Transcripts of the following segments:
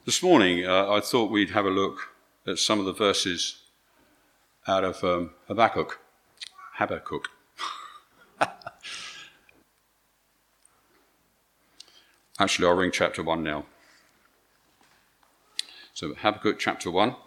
This morning, I thought we'd have a look at some of the verses out of Habakkuk. Actually, I'll read chapter 1 now. So Habakkuk chapter 1.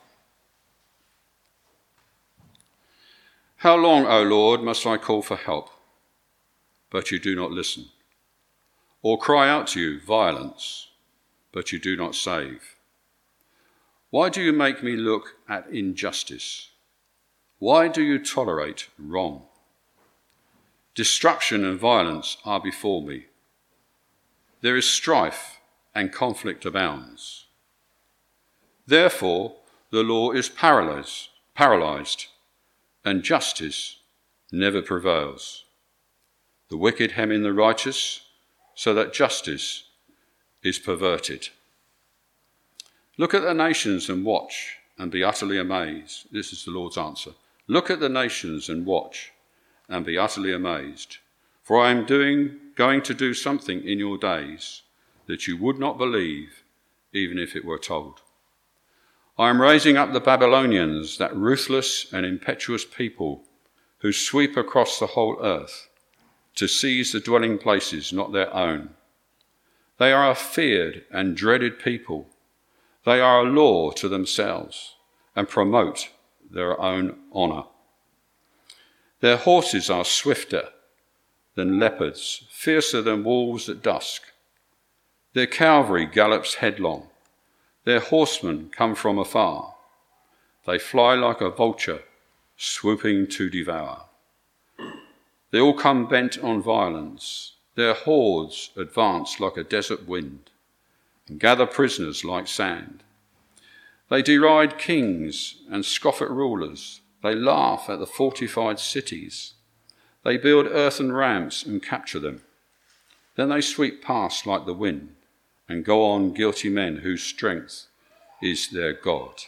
How long, O Lord, must I call for help, but you do not listen? Or cry out to you, violence, but you do not save? Why do you make me look at injustice? Why do you tolerate wrong? Destruction and violence are before me. There is strife and conflict abounds. Therefore, the law is paralyzed, and justice never prevails. The wicked hem in the righteous, so that justice is perverted. Look at the nations and watch and be utterly amazed. This is the Lord's answer. Look at the nations and watch and be utterly amazed. For I am going to do something in your days that you would not believe, even if it were told. I am raising up the Babylonians, that ruthless and impetuous people who sweep across the whole earth to seize the dwelling places not their own. They are a feared and dreaded people. They are a law to themselves and promote their own honour. Their horses are swifter than leopards, fiercer than wolves at dusk. Their cavalry gallops headlong. Their horsemen come from afar. They fly like a vulture, swooping to devour. They all come bent on violence. Their hordes advance like a desert wind and gather prisoners like sand. They deride kings and scoff at rulers. They laugh at the fortified cities. They build earthen ramps and capture them. Then they sweep past like the wind and go on guilty men whose strength is their God.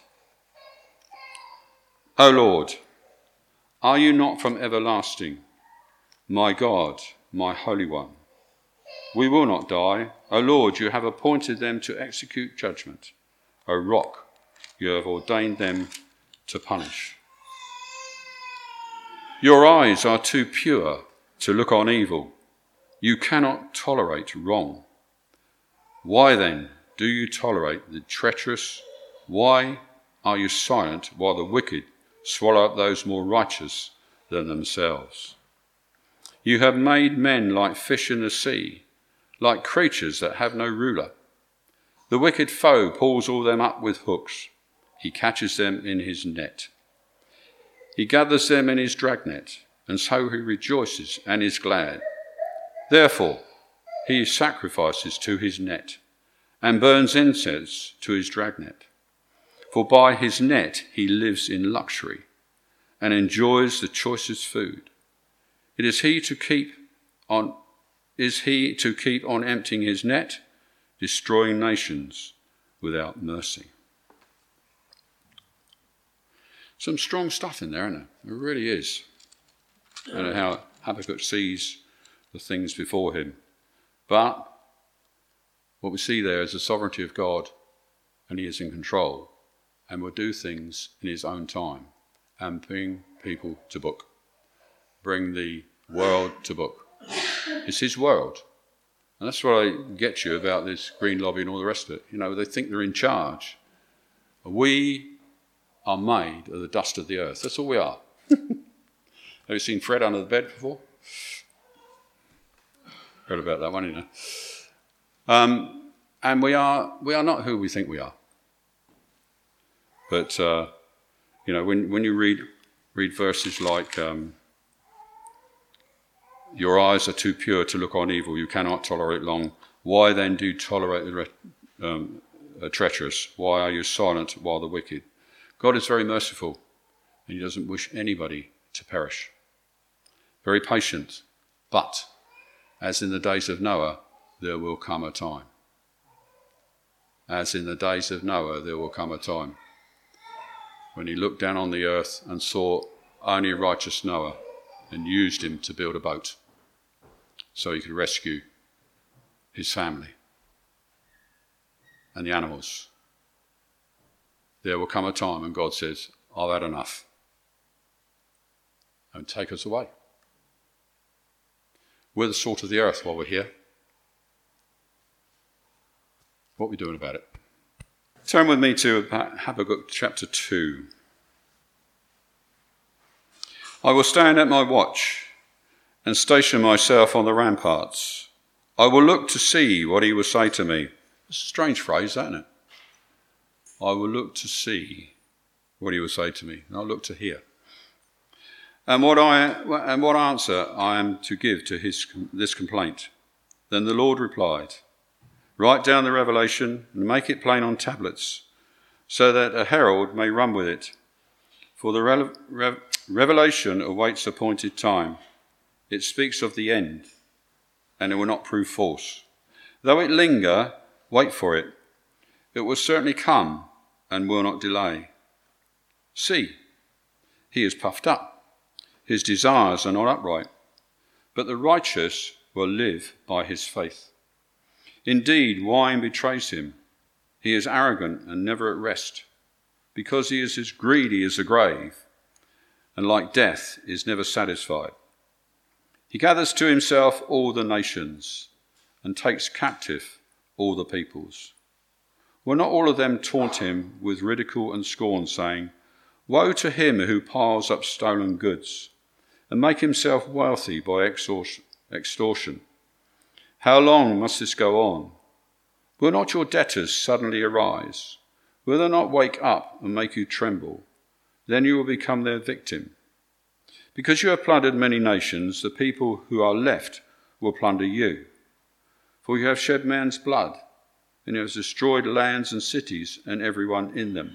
O Lord, are you not from everlasting? My God, my Holy One. We will not die. O Lord, you have appointed them to execute judgment. O Rock, you have ordained them to punish. Your eyes are too pure to look on evil. You cannot tolerate wrong. Why then do you tolerate the treacherous? Why are you silent while the wicked swallow up those more righteous than themselves? You have made men like fish in the sea, like creatures that have no ruler. The wicked foe pulls all them up with hooks. He catches them in his net. He gathers them in his dragnet, and so he rejoices and is glad. Therefore, he sacrifices to his net and burns incense to his dragnet. For by his net he lives in luxury and enjoys the choicest food. Is he to keep on emptying his net, destroying nations without mercy? Some strong stuff in there, isn't there? It really is. And how Habakkuk sees the things before him. But what we see there is the sovereignty of God, and he is in control and will do things in his own time and bring people to book. Bring the world to book. It's his world. And that's what I get you about this Green Lobby and all the rest of it. You know, they think they're in charge. We are made of the dust of the earth. That's all we are. Have you seen Fred under the bed before? Heard about that one, you know. And we are not who we think we are. But, you know, when you read verses like, your eyes are too pure to look on evil, you cannot tolerate long. Why then do you tolerate the treacherous? Why are you silent while the wicked? God is very merciful, and he doesn't wish anybody to perish. Very patient, but as in the days of Noah, there will come a time. As in the days of Noah, there will come a time when he looked down on the earth and saw only righteous Noah and used him to build a boat so he could rescue his family and the animals there will come a time when God says, I've had enough, and take us away. We're the salt of the earth while we're here. What are we doing about it? Turn with me to Habakkuk chapter 2. I will stand at my watch and station myself on the ramparts. I will look to see what he will say to me. It's a strange phrase, isn't it? I will look to see what he will say to me, and I'll look to hear. And what answer I am to give to this complaint? Then the Lord replied, write down the revelation and make it plain on tablets, so that a herald may run with it. For the revelation awaits appointed time. It speaks of the end, and it will not prove false. Though it linger, wait for it. It will certainly come and will not delay. See, he is puffed up. His desires are not upright, but the righteous will live by his faith. Indeed, wine betrays him. He is arrogant and never at rest, because he is as greedy as the grave, and like death is never satisfied. He gathers to himself all the nations and takes captive all the peoples. Will not all of them taunt him with ridicule and scorn, saying, woe to him who piles up stolen goods and make himself wealthy by extortion? How long must this go on? Will not your debtors suddenly arise? Will they not wake up and make you tremble? Then you will become their victim. Because you have plundered many nations, the people who are left will plunder you. For you have shed man's blood, and you have destroyed lands and cities and everyone in them.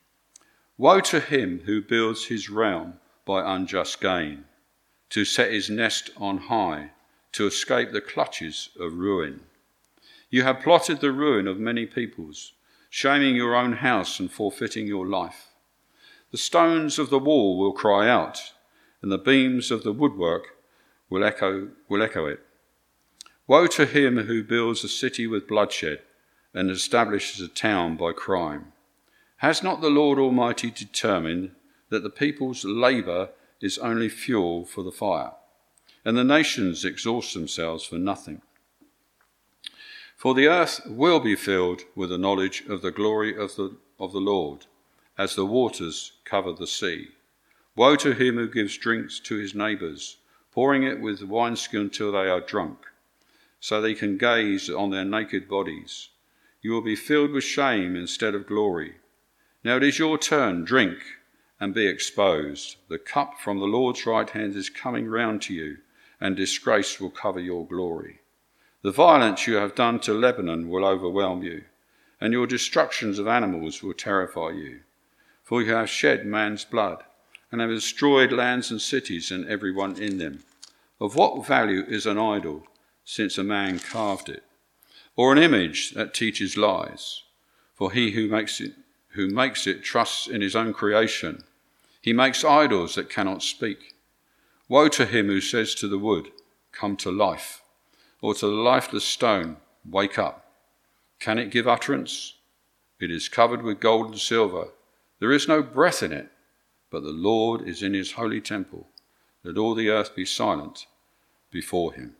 Woe to him who builds his realm by unjust gain, to set his nest on high, to escape the clutches of ruin. You have plotted the ruin of many peoples, shaming your own house and forfeiting your life. The stones of the wall will cry out, and the beams of the woodwork will echo it. Woe to him who builds a city with bloodshed and establishes a town by crime. Has not the Lord Almighty determined that the people's labour is only fuel for the fire, and the nations exhaust themselves for nothing? For the earth will be filled with the knowledge of the glory of the Lord, as the waters cover the sea. Woe to him who gives drinks to his neighbours, pouring it with wineskin until they are drunk, so they can gaze on their naked bodies. You will be filled with shame instead of glory. Now it is your turn, drink and be exposed. The cup from the Lord's right hand is coming round to you, and disgrace will cover your glory. The violence you have done to Lebanon will overwhelm you, and your destructions of animals will terrify you. For you have shed man's blood, and have destroyed lands and cities and everyone in them. Of what value is an idol, since a man carved it, or an image that teaches lies? For he who makes it trusts in his own creation. He makes idols that cannot speak. Woe to him who says to the wood, come to life, or to the lifeless stone, wake up. Can it give utterance? It is covered with gold and silver. There is no breath in it, but the Lord is in his holy temple. Let all the earth be silent before him.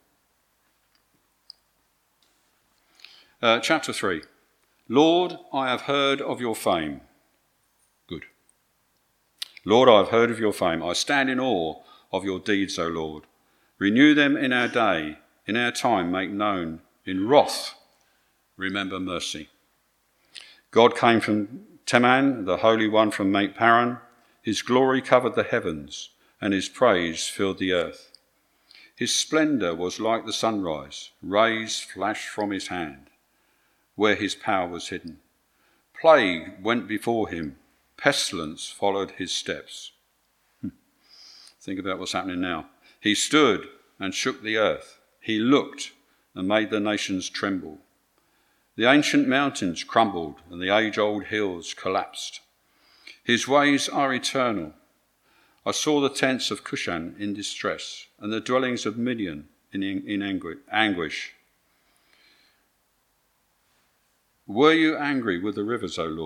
Chapter 3. Lord, I have heard of your fame. Good. Lord, I have heard of your fame. I stand in awe of your deeds, O Lord. Renew them in our day, in our time make known. In wrath, remember mercy. God came from Teman, the Holy One from Mount Paran. His glory covered the heavens, and his praise filled the earth. His splendour was like the sunrise. Rays flashed from his hand, where his power was hidden. Plague went before him. Pestilence followed his steps. Think about what's happening now. He stood and shook the earth. He looked and made the nations tremble. The ancient mountains crumbled and the age-old hills collapsed. His ways are eternal. I saw the tents of Cushan in distress and the dwellings of Midian in anguish. Were you angry with the rivers, O Lord?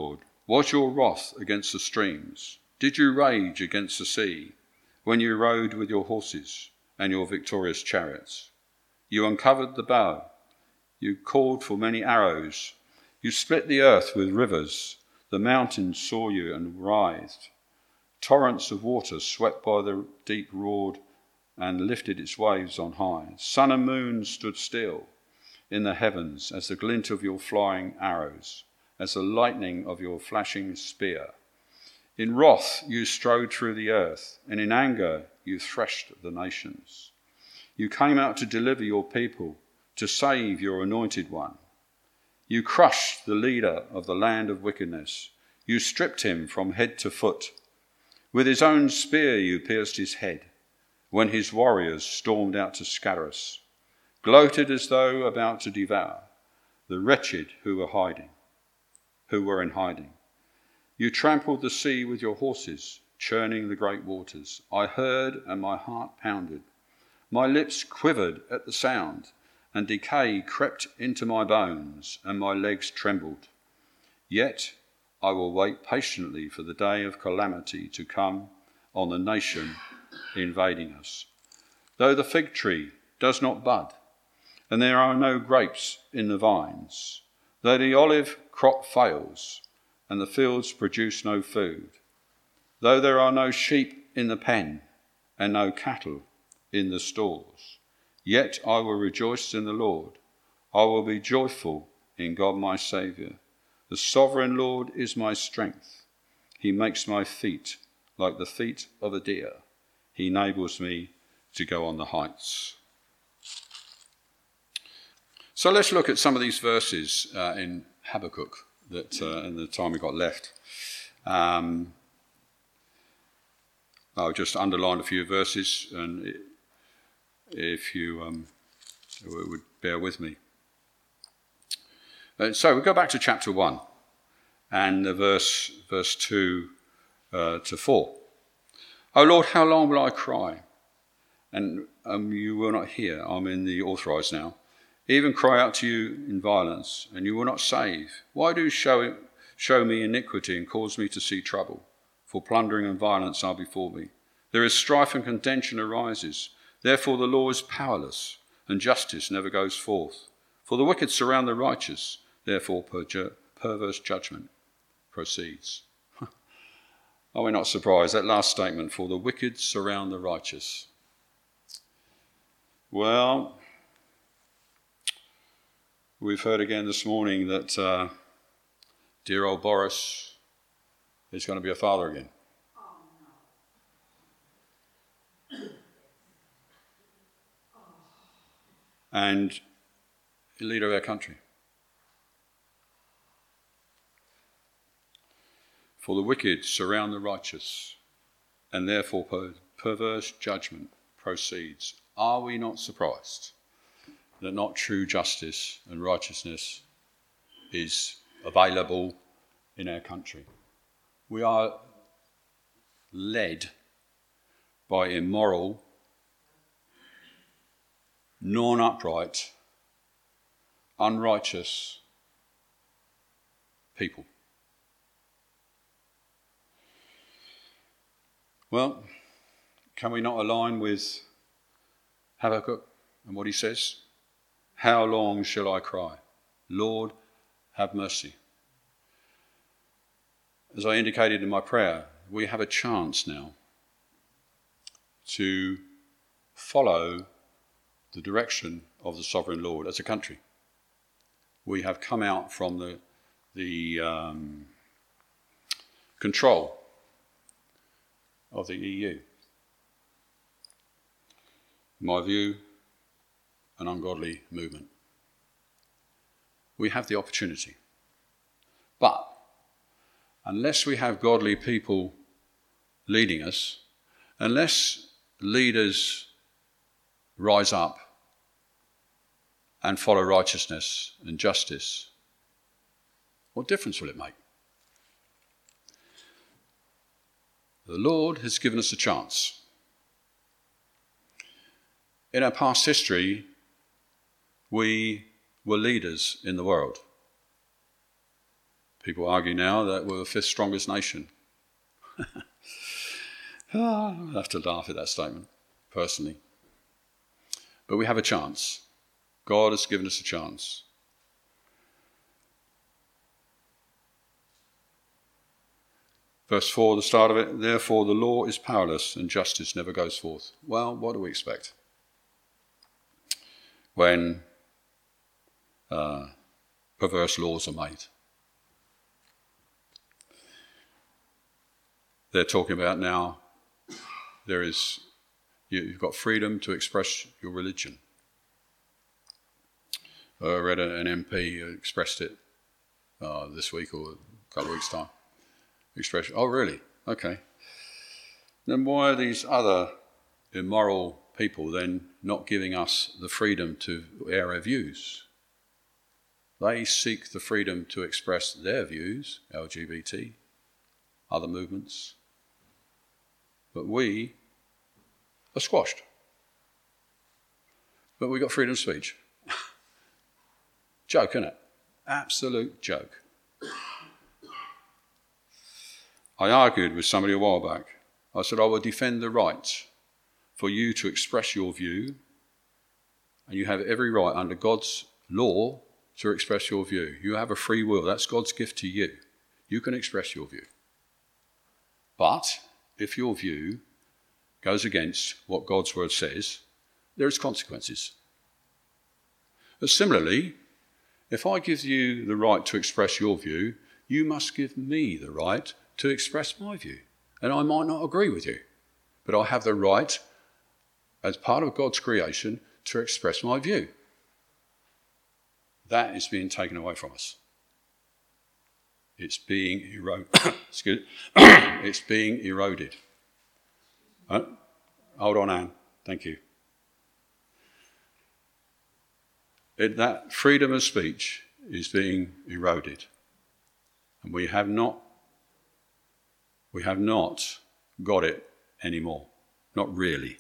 Was your wrath against the streams? Did you rage against the sea when you rode with your horses and your victorious chariots? You uncovered the bow. You called for many arrows. You split the earth with rivers. The mountains saw you and writhed. Torrents of water swept by the deep roared and lifted its waves on high. Sun and moon stood still in the heavens as the glint of your flying arrows, as the lightning of your flashing spear. In wrath you strode through the earth, and in anger you threshed the nations. You came out to deliver your people, to save your anointed one. You crushed the leader of the land of wickedness. You stripped him from head to foot. With his own spear you pierced his head, when his warriors stormed out to scatter us, gloated as though about to devour the wretched who were in hiding. You trampled the sea with your horses, churning the great waters. I heard and my heart pounded. My lips quivered at the sound, and decay crept into my bones, and my legs trembled. Yet I will wait patiently for the day of calamity to come on the nation invading us. Though the fig tree does not bud, and there are no grapes in the vines, though the olive crop fails, and the fields produce no food, though there are no sheep in the pen, and no cattle in the stalls, yet I will rejoice in the Lord. I will be joyful in God my Saviour. The sovereign Lord is my strength. He makes my feet like the feet of a deer. He enables me to go on the heights. So let's look at some of these verses in Habakkuk that in the time we've got left. I'll just underline a few verses, and if you would bear with me. So we go back to chapter 1 and verse 2 to 4. O Lord, how long will I cry? And you will not hear. I'm in the authorised now. Even cry out to you in violence, and you will not save. Why do you show me iniquity and cause me to see trouble? For plundering and violence are before me. There is strife and contention arises. Therefore the law is powerless, and justice never goes forth. For the wicked surround the righteous. Therefore perverse judgment proceeds. Are we not surprised? That last statement, for the wicked surround the righteous. Well, we've heard again this morning that dear old Boris is going to be a father again. And the leader of our country. For the wicked surround the righteous, and therefore perverse judgment proceeds. Are we not surprised that not true justice and righteousness is available in our country? We are led by immoral, non-upright, unrighteous people. Well, can we not align with Habakkuk and what he says? How long shall I cry? Lord, have mercy. As I indicated in my prayer, we have a chance now to follow the direction of the sovereign Lord as a country. We have come out from the control of the EU. In my view, an ungodly movement. We have the opportunity. But unless we have godly people leading us, unless leaders rise up and follow righteousness and justice, what difference will it make? The Lord has given us a chance. In our past history, we were leaders in the world. People argue now that we're the fifth strongest nation. I have to laugh at that statement, personally. But we have a chance. God has given us a chance. Verse 4, the start of it, therefore the law is powerless and justice never goes forth. Well, what do we expect? When perverse laws are made. They're talking about now, you've got freedom to express your religion. I read an MP who expressed it this week or a couple of weeks' time. Expression. Oh, really? Okay. Then why are these other immoral people then not giving us the freedom to air our views? They seek the freedom to express their views, LGBT, other movements. But we are squashed. But we got freedom of speech. Joke, isn't it? Absolute joke. I argued with somebody a while back. I said, I will defend the right for you to express your view, and you have every right under God's law to express your view. You have a free will. That's God's gift to you. You can express your view. But if your view goes against what God's word says, there is consequences. But similarly, if I give you the right to express your view, you must give me the right to express my view. And I might not agree with you, but I have the right, as part of God's creation, to express my view. That is being taken away from us. It's being eroded. It's being eroded. Hold on, Anne. Thank you. That freedom of speech is being eroded. And we have not got it anymore. Not really.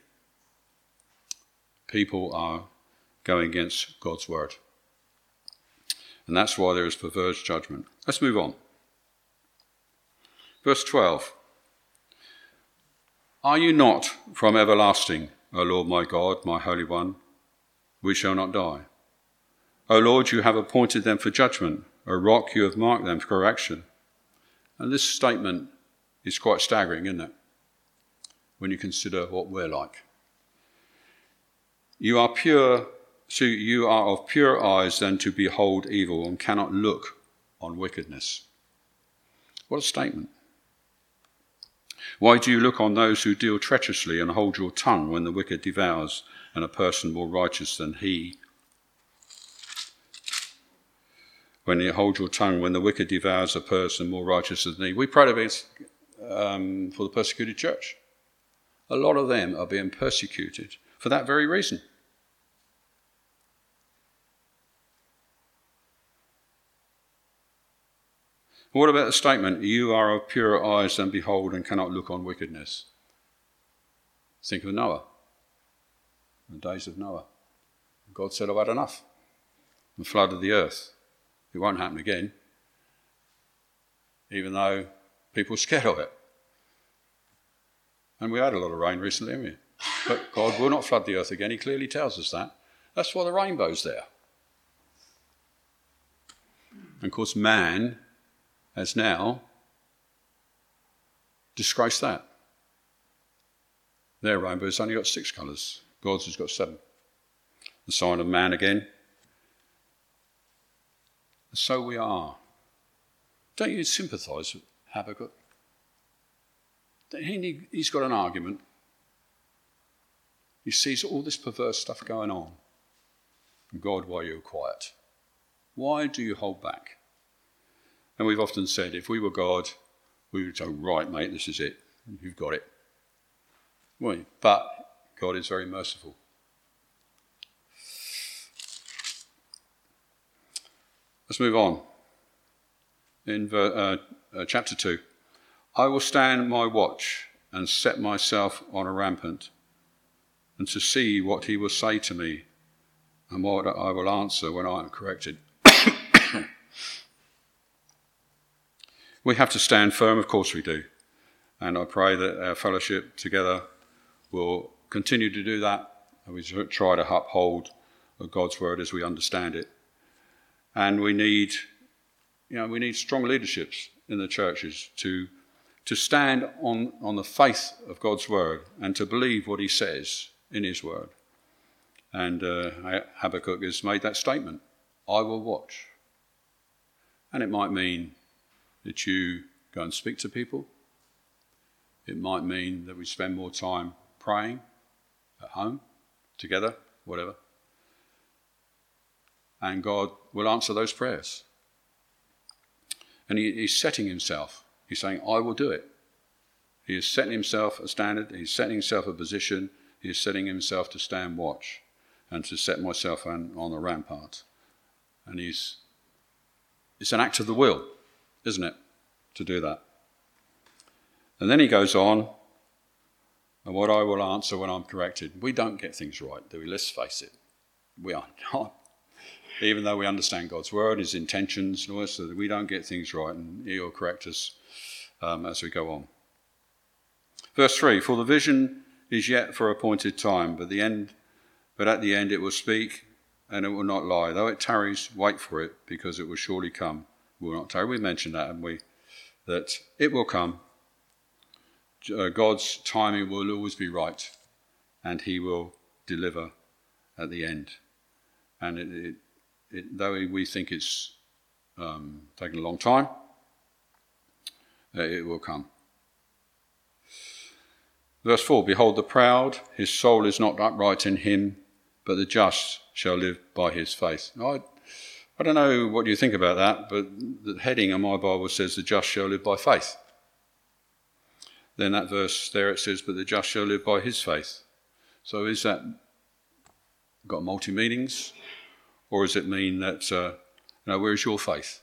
People are going against God's word. And that's why there is perverse judgment. Let's move on. Verse 12. Are you not from everlasting, O Lord my God, my Holy One? We shall not die. O Lord, you have appointed them for judgment. O rock, you have marked them for correction. And this statement is quite staggering, isn't it? When you consider what we're like. You are pure, so you are of pure eyes than to behold evil and cannot look on wickedness. What a statement. Why do you look on those who deal treacherously and hold your tongue when the wicked devours and a person more righteous than he? When you hold your tongue when the wicked devours a person more righteous than he. We prayed against for the persecuted church. A lot of them are being persecuted for that very reason. What about the statement, you are of purer eyes than behold and cannot look on wickedness? Think of Noah, the days of Noah. God said, I've had enough, and flooded the earth. It won't happen again, even though people are scared of it. And we had a lot of rain recently, haven't we? But God will not flood the earth again. He clearly tells us that. That's why the rainbow's there. And of course, man has now disgraced that. Their rainbow's only got 6 colours. God's has got 7. The sign of man again. So we are. Don't you sympathise with Habakkuk? He's got an argument. He sees all this perverse stuff going on. And God, why are you quiet? Why do you hold back? And we've often said, if we were God, we would say, right, mate, this is it. You've got it. But God is very merciful. Let's move on. In chapter 2. I will stand my watch and set myself on a rampant, and to see what he will say to me, and what I will answer when I am corrected. We have to stand firm, of course we do. And I pray that our fellowship together will continue to do that, and we try to uphold God's word as we understand it. And we need strong leaderships in the churches to stand on the faith of God's word and to believe what he says in his word. And Habakkuk has made that statement, I will watch. And it might mean that you go and speak to people. It might mean that we spend more time praying at home, together, whatever. And God will answer those prayers. And he's setting himself. He's saying, I will do it. He is setting himself a standard. He's setting himself a position. He is setting himself to stand watch and to set myself on the rampart. And it's an act of the will, isn't it, to do that? And then he goes on, and what I will answer when I'm corrected. We don't get things right, do we? Let's face it. We are not. Even though we understand God's word, his intentions, and all this, we don't get things right, and he will correct us as we go on. Verse 3, for the vision is yet for appointed time, but at the end it will speak, and it will not lie. Though it tarries, wait for it, because it will surely come. It will not tarry. We mentioned that, haven't we? That it will come. God's timing will always be right, and he will deliver at the end. And though we think it's taken a long time, it will come. Verse 4, behold the proud, his soul is not upright in him, but the just shall live by his faith. I don't know what you think about that, but the heading on my Bible says the just shall live by faith. Then that verse there it says, but the just shall live by his faith. So is that got multi-meanings? Or does it mean that, where is your faith?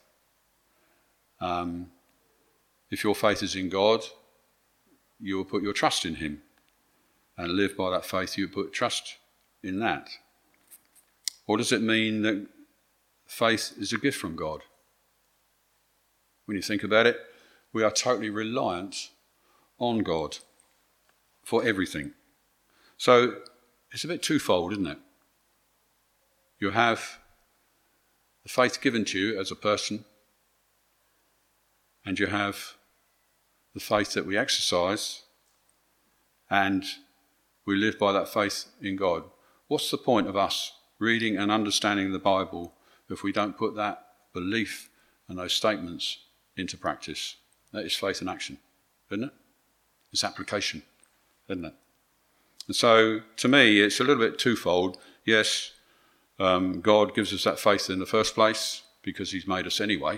If your faith is in God, you will put your trust in him. And live by that faith, you put trust in that. Or does it mean that faith is a gift from God? When you think about it, we are totally reliant on God for everything. So it's a bit twofold, isn't it? You have the faith given to you as a person, and you have the faith that we exercise, and we live by that faith in God. What's the point of us reading and understanding the Bible if we don't put that belief and those statements into practice? That is faith in action, isn't it? It's application, isn't it? And so, to me, it's a little bit twofold. Yes, God gives us that faith in the first place because he's made us anyway.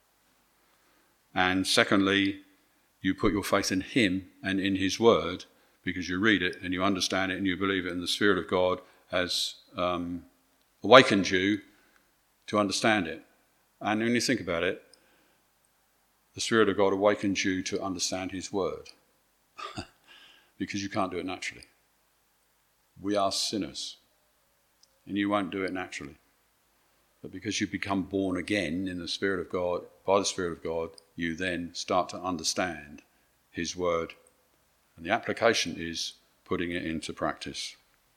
And secondly, you put your faith in him and in his word because you read it and you understand it and you believe it, and the Spirit of God has awakened you to understand it. And when you think about it, the Spirit of God awakens you to understand his word because you can't do it naturally. We are sinners, and you won't do it naturally. But because you become born again in the Spirit of God, by the Spirit of God, you then start to understand his word. And the application is putting it into practice.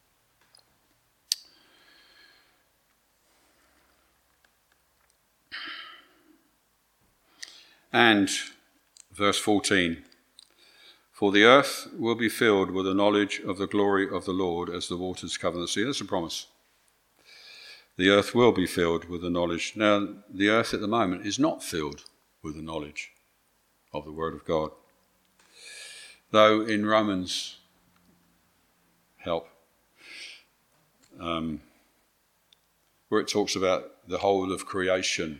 And verse 14, for the earth will be filled with the knowledge of the glory of the Lord as the waters cover the sea. That's a promise. The earth will be filled with the knowledge. Now, the earth at the moment is not filled with the knowledge of the Word of God. Though in Romans, where it talks about the whole of creation.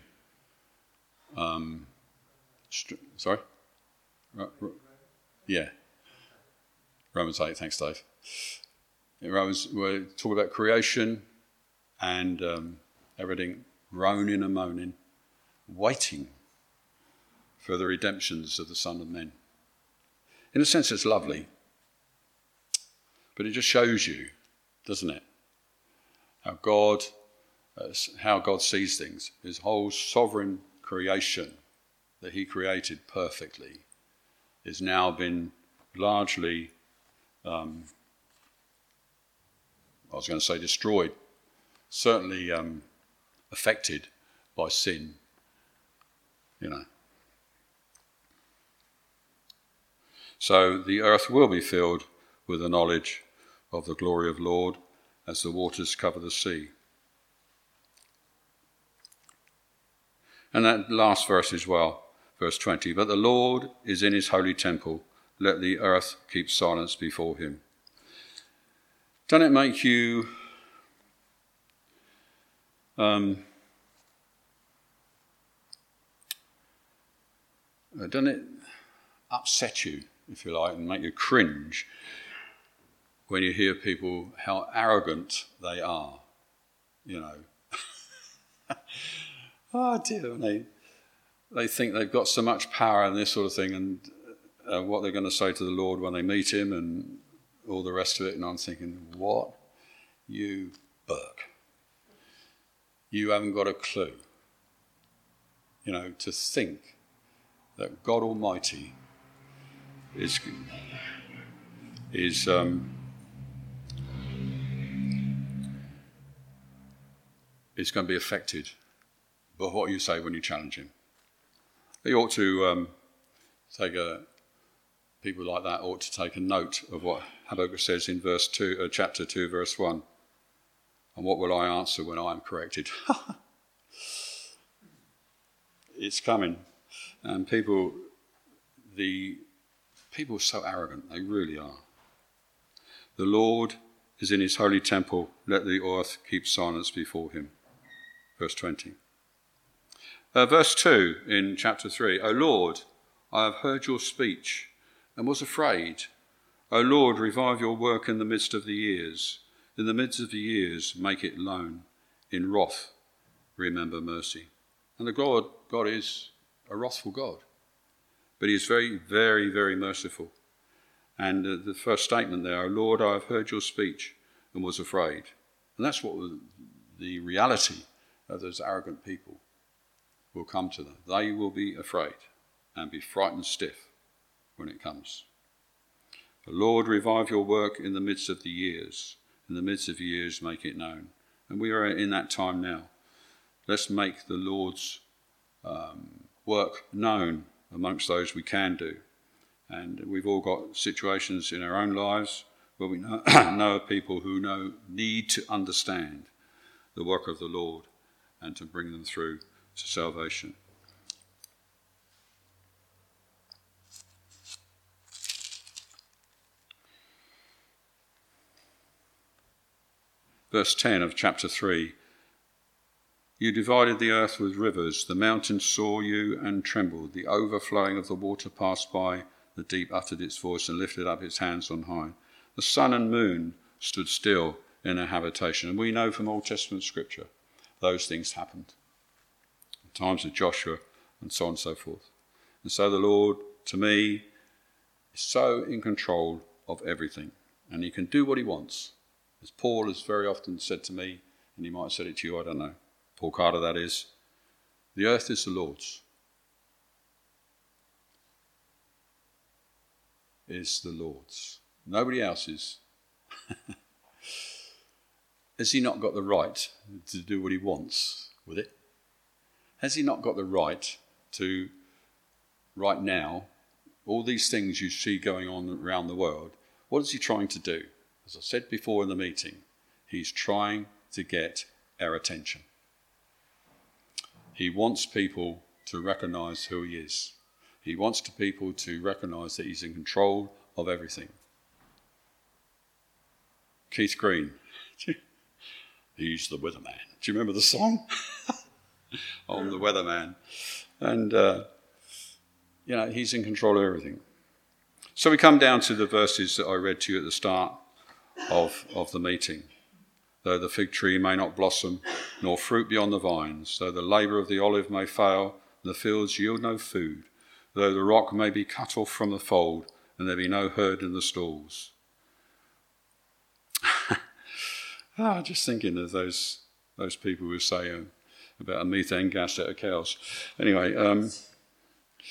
Yeah. Romans 8, thanks Dave. In Romans, we talk about creation and everything groaning and moaning, waiting for the redemptions of the Son of Men. In a sense, it's lovely, but it just shows you, doesn't it, how God sees things, his whole sovereign creation that he created perfectly has now been largely, I was going to say destroyed, certainly affected by sin, So the earth will be filled with the knowledge of the glory of the Lord as the waters cover the sea. And that last verse as well, verse 20, but the Lord is in his holy temple. Let the earth keep silence before him. Doesn't it make you doesn't it upset you, if you like, and make you cringe when you hear people, how arrogant they are, Oh dear, they think they've got so much power and this sort of thing, and what they're going to say to the Lord when they meet him and all the rest of it. And I'm thinking, what? You Burke. You haven't got a clue. To think that God Almighty is going to be affected by what you say when you challenge him. He ought to people like that ought to take a note of what Habakkuk says in chapter 2, verse 1. And what will I answer when I am corrected? It's coming. And people are so arrogant, they really are. The Lord is in his holy temple, let the earth keep silence before him. Verse 20. Verse 2 in chapter 3, O Lord, I have heard your speech and was afraid. O Lord, revive your work in the midst of the years. In the midst of the years, make it known. In wrath, remember mercy. And the God is a wrathful God, but he is very, very, very merciful. And the first statement there, O Lord, I have heard your speech and was afraid. And that's what the reality of those arrogant people will come to them. They will be afraid and be frightened stiff when it comes. O Lord, revive your work in the midst of the years. In the midst of years, make it known. And we are in that time now. Let's make the Lord's work known amongst those we can do. And we've all got situations in our own lives where we know of people who need to understand the work of the Lord and to bring them through to salvation. Verse 10 of chapter 3, you divided the earth with rivers, the mountains saw you and trembled, the overflowing of the water passed by, the deep uttered its voice and lifted up its hands on high. The sun and moon stood still in their habitation. And we know from Old Testament scripture those things happened. In times of Joshua and so on and so forth. And so the Lord, to me, is so in control of everything. And he can do what he wants. As Paul has very often said to me, and he might have said it to you, I don't know, Paul Carter that is, the earth is the Lord's. Is the Lord's. Nobody else's. Has he not got the right to do what he wants with it? Has he not got the right to, right now, all these things you see going on around the world, what is he trying to do? As I said before in the meeting, he's trying to get our attention. He wants people to recognise who he is. He wants people to recognise that he's in control of everything. Keith Green, he's the weatherman. Do you remember the song? I'm the weatherman. And, he's in control of everything. So we come down to the verses that I read to you at the start of the meeting. Though the fig tree may not blossom, nor fruit be on the vines, though the labour of the olive may fail, and the fields yield no food, though the rock may be cut off from the fold, and there be no herd in the stalls. Just thinking of those people who say about a methane gas out of cows. Anyway,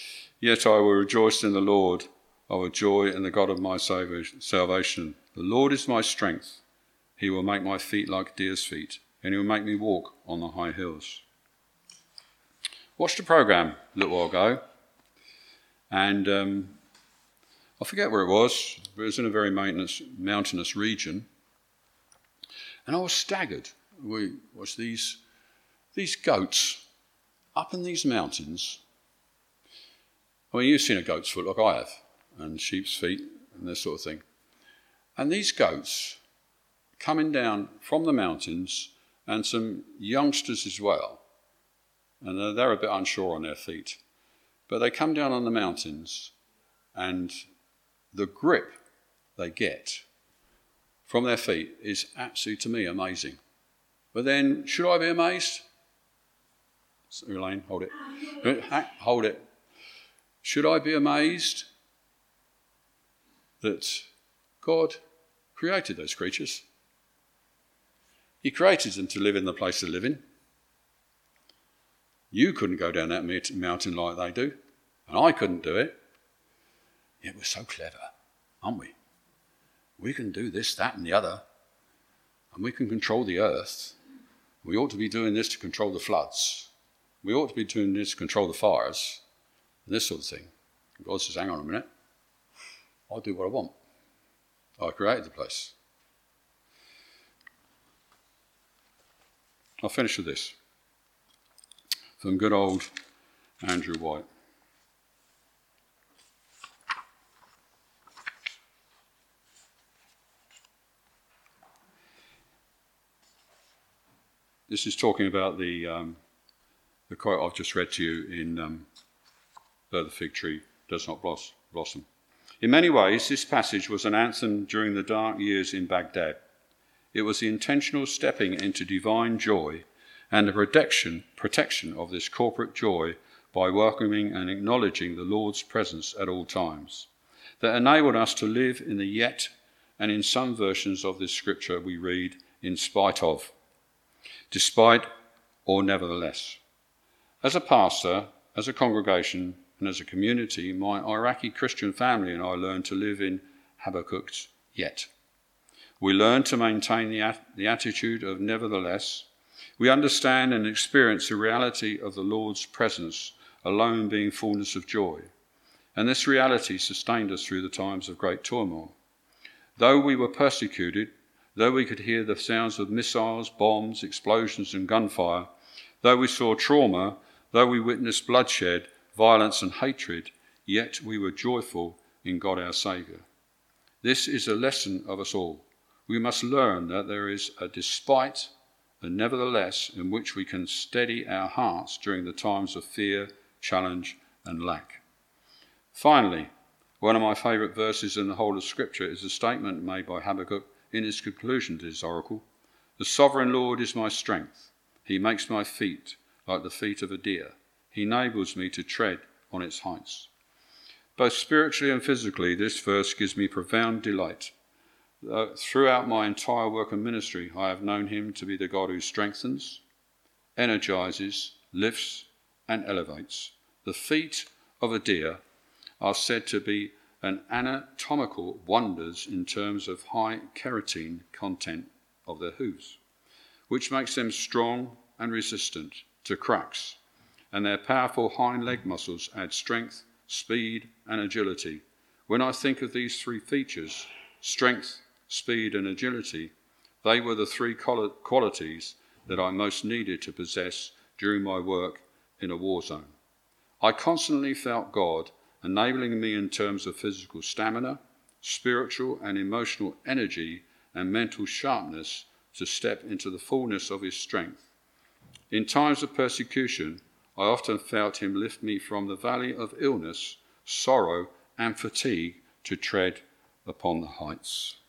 Yet I will rejoice in the Lord. I will joy in the God of my salvation. The Lord is my strength. He will make my feet like deer's feet, and he will make me walk on the high hills. Watched a programme a little while ago, and I forget where it was, but it was in a very mountainous region, and I was staggered. We watched these goats up in these mountains. I mean, you've seen a goat's foot like I have, and sheep's feet and this sort of thing. And these goats coming down from the mountains, and some youngsters as well, and they're a bit unsure on their feet. But they come down on the mountains, and the grip they get from their feet is absolutely, to me, amazing. But then, should I be amazed? Elaine, hold it. Hold it. Should I be amazed that God created those creatures? He created them to live in the place they live in. You couldn't go down that mountain like they do, and I couldn't do it. Yet we're so clever, aren't we? We can do this, that, and the other, and we can control the earth. We ought to be doing this to control the floods. We ought to be doing this to control the fires, and this sort of thing. God says, hang on a minute. I'll do what I want. I created the place. I'll finish with this. From good old Andrew White. This is talking about the quote I've just read to you in Though the Fig Tree Does Not Blossom. In many ways, this passage was an anthem during the dark years in Baghdad. It was the intentional stepping into divine joy and the protection of this corporate joy by welcoming and acknowledging the Lord's presence at all times that enabled us to live in the yet, and in some versions of this scripture we read, in spite of, despite, or nevertheless. As a pastor, as a congregation, and as a community, my Iraqi Christian family and I learned to live in Habakkuk's yet. We learn to maintain the attitude of nevertheless. We understand and experience the reality of the Lord's presence alone being fullness of joy. And this reality sustained us through the times of great turmoil. Though we were persecuted, though we could hear the sounds of missiles, bombs, explosions and gunfire, though we saw trauma, though we witnessed bloodshed, violence and hatred, yet we were joyful in God our Saviour. This is a lesson of us all. We must learn that there is a despite, a nevertheless, in which we can steady our hearts during the times of fear, challenge and lack. Finally, one of my favourite verses in the whole of Scripture is a statement made by Habakkuk in his conclusion to his oracle. The sovereign Lord is my strength. He makes my feet like the feet of a deer. He enables me to tread on its heights. Both spiritually and physically, this verse gives me profound delight. Throughout my entire work and ministry, I have known him to be the God who strengthens, energizes, lifts, and elevates. The feet of a deer are said to be an anatomical wonders in terms of high keratin content of their hooves, which makes them strong and resistant to cracks, and their powerful hind leg muscles add strength, speed, and agility. When I think of these three features, strength, speed, and agility, they were the three qualities that I most needed to possess during my work in a war zone. I constantly felt God enabling me in terms of physical stamina, spiritual and emotional energy, and mental sharpness to step into the fullness of his strength. In times of persecution, I often felt him lift me from the valley of illness, sorrow, and fatigue to tread upon the heights.